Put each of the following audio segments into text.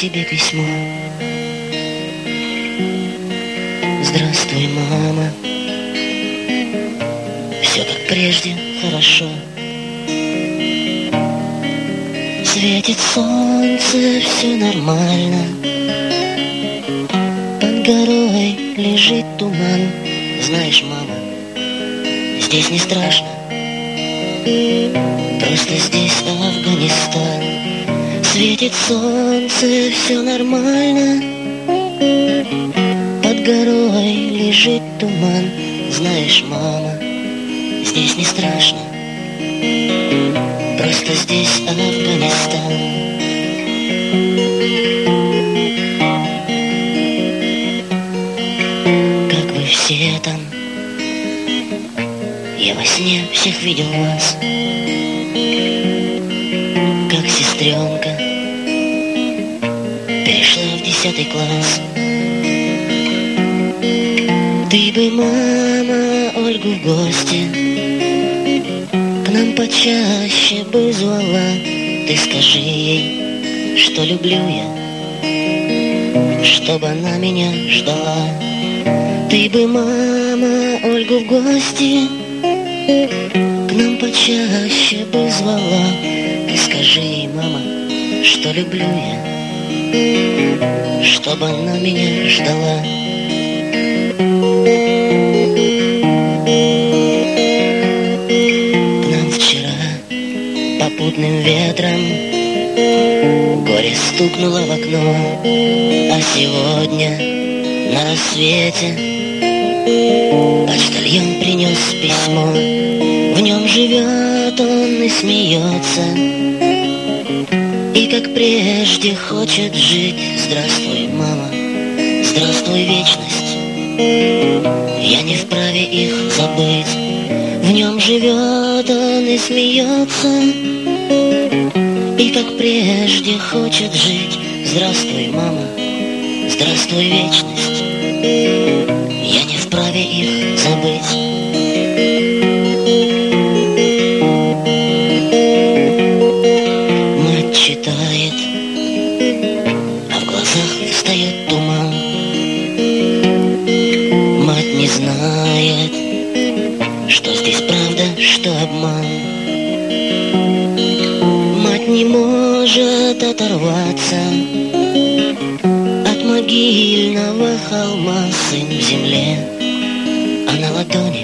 тебе письмо. Здравствуй, мама. Все как прежде хорошо. Светит солнце, все нормально. Под горой лежит туман. Знаешь, мама, здесь не страшно. Просто здесь Афганистан. Светит солнце, все нормально. Под горой лежит туман. Знаешь, мама, здесь не страшно. Просто здесь Афганистан. Как вы все там? Я во сне всех видел вас. Как сестренка перешла в 10 класс. Ты бы, мама, Ольгу в гости к нам почаще бы звала. Ты скажи ей, что люблю я, чтобы она меня ждала. Ты бы, мама, Ольгу в гости к нам почаще бы звала. Ты скажи ей, мама, что люблю я, чтобы она меня ждала. К нам вчера попутным ветром горе стукнуло в окно, а сегодня на рассвете почтальон принес письмо. В нем живет он и смеется, и как прежде хочет жить. Здравствуй, мама, здравствуй, вечность. Я не вправе их забыть. В нем живет он и смеется, и как прежде хочет жить. Здравствуй, мама, здравствуй, вечность. Я не вправе их забыть. Мать читает, а в глазах встает туман. Мать не знает, что здесь правда, что обман. Мать не может оторваться от могильного холма. Сын в земле, а на ладони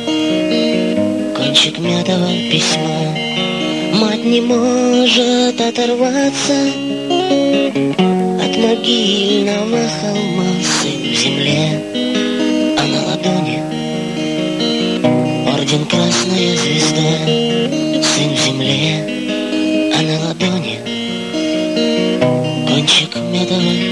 кончик мятого письма. Мать не может оторваться от могильного холма. Сын в земле, а на ладони орден Красная Звезда. Сын в земле, а на ладони кончик мятого